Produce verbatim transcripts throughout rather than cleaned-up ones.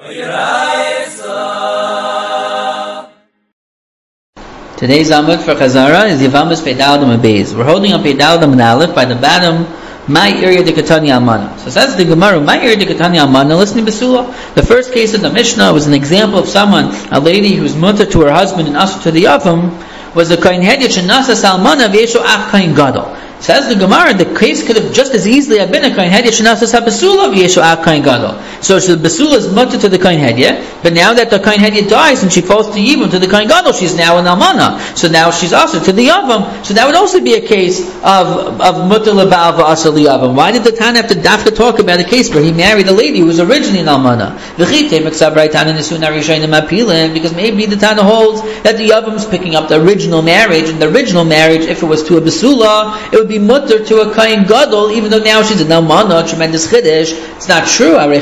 Today's Amud for Chazara is Yavamas Peidaldim Abayz. We're holding on Peidaldim and Aleph by the bottom. My area de Katani Almana. So says the Gemara, my area de Katani Almana, listen to Basula. The first case in the Mishnah was an example of someone, a lady who's mutter to her husband and usher to the Yavam, was a Kain Hedya Shanasa Salmana Vesho Ach Kain Gadol. Says the Gemara, the case could have just as easily have been a Kain Hedya Shanasa Basula Vesho Ach Kain Gadol. So the Basula is mutter to the Kain Hedya, but now that the Kain Hedya dies and she falls to Yibum, to the Kain Gadol, she's now an Almana. So now she's usher to the Yavam. So that would also be a case of of mutter lebal v'asher liyavam. Why did the Tana have to dafka talk about a case where he married a lady who was originally an Almana? Because maybe the Tana holds that the Yavam is picking up the original marriage, and the original marriage, if it was to a Basula, it would be mutter to a Kain Gadol, even though now she's an Almana, tremendous chiddush. It's not true. In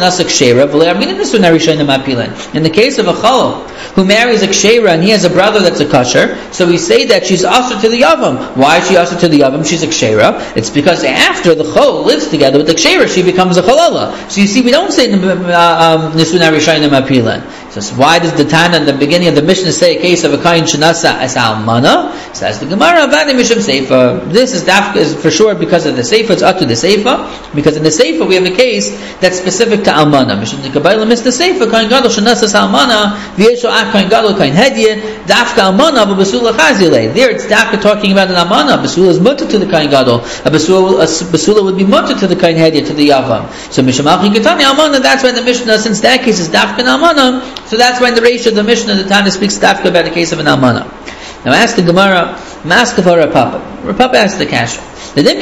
the case of a Chal who marries a Ksheira and he has a brother that's a Kasher, so we say that she's usher to the Yavam. Why is she usher to the Yavam? She's a Ksheira. It's because after the Chol lives together with the Ksheira, she becomes a Chalala. So you see, we don't say Nisun Harishayim Apilan. So why does the Tana in the beginning of the Mishnah say a case of a Kain Shanasa as Almana? Says the Gemara, Avani Mishim Seifa. This is dafka is for sure because of the Seifa. It's up to the Seifa, because in the Seifa we have a case that's specific to Almana. Mishim Dikabayla missed the Seifa. Kain Gadol Shanasa Almana V'yesho Ach Kain Gadol Kain Hedye Dafka Almana V'Basula Chazile. There it's dafka talking about an Almana. Basula is mutter to the Kain Gadol. A Basula, a Basula would be mutter to the Kain Hedye, to the Yavam. So Mishim Alchin Ketani Almana. That's why the Mishnah, since that case is dafka Almana, so that's why in the ratio of the Mishnah the Tana speaks dafka about the case of an Almana. Now ask the Gemara, Maskava Rapapa. Rapapa asks the Kasha. If Rabbi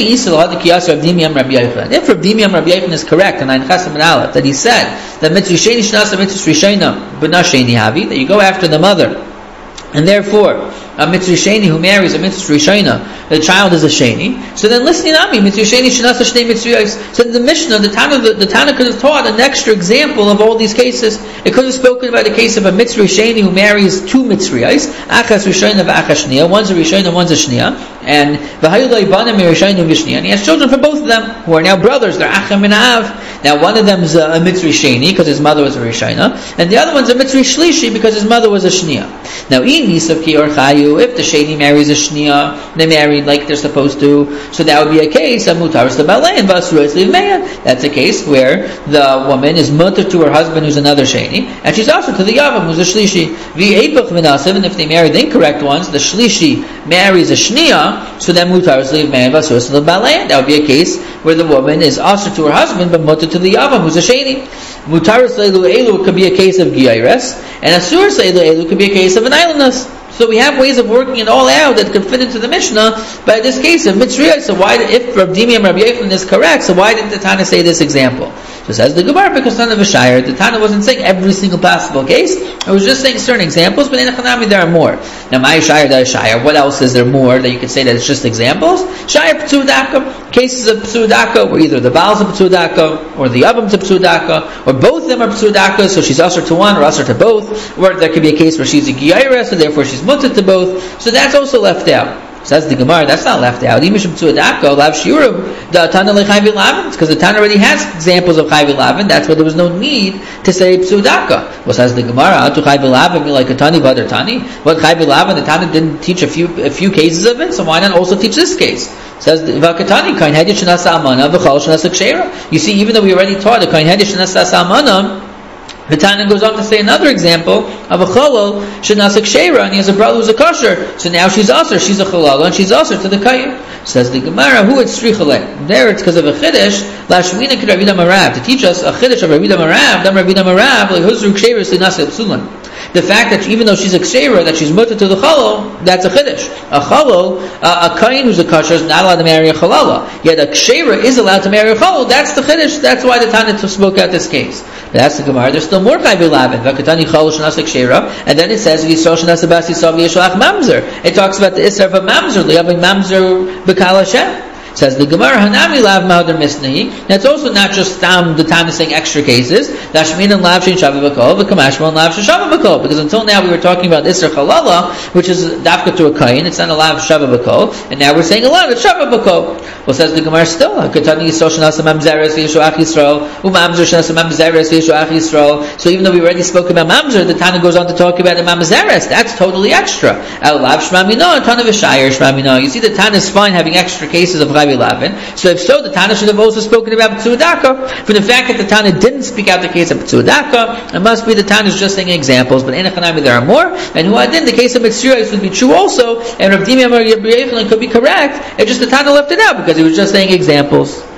Dimiam Rabbi Yochanan is correct, and I Chasim and Aleph, that he said that Mitzri Sheni Shnasa Mitzri Shena B'na Sheni Havi, that you go after the mother, and therefore a Mitzri Sheni who marries a Mitzri Shena, the child is a Sheni. So then listening to me, Mitzri Sheni Shnasa Shnei Mitzriyos. So in the Mishnah, the Tana, the, the Tana could have taught an extra example of all these cases. It could have spoken about the case of a Mitzri Sheni who marries two Mitzriyos, Achas Rishona v'Achas Shnia. One's a Rishona, one's a Shnia, and V'hayulay Banim Rishona v'Shnia. And he has children for both of them who are now brothers. They're Acham and Av. Now one of them is a, a Mitzri Sheni because his mother was a Rishona, and the other one's a Mitzri Shlishi because his mother was a Shnia. Now in Nisav Ki or Chayu, if the Sheni marries a Shnia, they married like they're supposed to, so that would be a case of Mutaris the Balei and Vasuris Livmeya. That's a case where the woman is mutter to her husband who's another Sheni, and she's also to the Yavam who's a Shlishi. V'epach v'nasim, and if they marry the incorrect ones, the Shlishi marries a Shnia, so then Mutaris Livmeya and Vasuris Livmeya. That would be a case where the woman is also to her husband but mutter to the Yavam who's a Sheni. Mutaris Leilu Elu could be a case of Giyairas, and Asur Leilu Elu could be a case of an islandness. So we have ways of working it all out that could fit into the Mishnah, but in this case of Mitzrayah, so why, if Rabbi Dimiam Rabbi Yochanan is correct, so why didn't the Tana say this example? So says the Gemara, because Tana V'Shayar, the Tana wasn't saying every single possible case, it was just saying certain examples, but in Echanami there are more. Now, my Shayar, that is Shayar, what else is there more that you could say that it's just examples? Shayar P'tzudaka, cases of P'tzudaka, where either the Baal's a P'tzudaka, or the Avam's a P'tzudaka, or both of them are P'tzudaka, so she's usher to one, or usher to both, or there could be a case where she's a Giyayra, so therefore she's mutter to both, so that's also left out. Says the Gemara, that's not left out. Because the Tana already has examples of Chayv Lavin, that's why there was no need to say P'sudaka. Well, says the Gemara, to Chayv Lavin, like a Tani Vadar Tani. What Chayv Lavin, the Tana didn't teach a few a few cases of it, so why not also teach this case? Says the Vakatani, Kain Hedya Shanasa Amana, V'chal Shanasa Ksheira. You see, even though we already taught the Kain Hedya Shanasa Amana, the Tana goes on to say another example of a chalal shenasa ksheira, and he has a brother who's a kosher. So now she's aser, she's a chalal, and she's aser to the kayyim. Says the Gemara, who it's strichale? There it's because of a chiddush. Lashmina k'Rav Yehuda Marav, to teach us a chiddush of Rav Yehuda Marav. Dam Rav Yehuda Marav, like huzru ksheira shenasa psulan. The fact that even though she's a ksheira, that she's mutter to the chalal, that's a chiddush. A chalal, uh, a kayin who's a kosher is not allowed to marry a chalala. Yet a ksheira is allowed to marry a chalal. That's the chiddush. That's why the Tana spoke out this case. But that's the Gemara. There's still more chayv lavin. Vakatani chalal shenasa ksheira, and then it says yisrael shenasa bas yisrael v'yeshalach mamzer. It talks about the isra of a mamzer, liyav mamzer b'kal Hashem. Says the Gemara, Hanami lav mahadar misnahi. That's also not just um, the Tana saying extra cases. Lashmin and lav shein shava b'kol, v'kamashma and lav shein shava b'kol. Because until now we were talking about Isser Chalala, which is dafka to a kain. It's not a lav shava b'kol, and now we're saying a lav shava b'kol. Well, says the Gemara still, Katani yisrael shenasa mamzeres v'yishoach yisrael, u'mamzer shenasa mamzeres v'yishoach yisrael. So even though we already spoke about mamzer, the Tana goes on to talk about the mamzeres. That's totally extra. El lav shmamino, Tana v'shayer shmamino. You see, the Tana is fine having extra cases of Chavi Lavin. So if so, the Tana should have also spoken about P'tzudaka. For the fact that the Tana didn't speak out the case of P'tzudaka, it must be the Tana is just saying examples. But in Echanami there are more. And who I did, the case of Mitzrayos would be true also. And Rav Dimi Amar Yabri Yochanan could be correct. It's just the Tana left it out because he was just saying examples.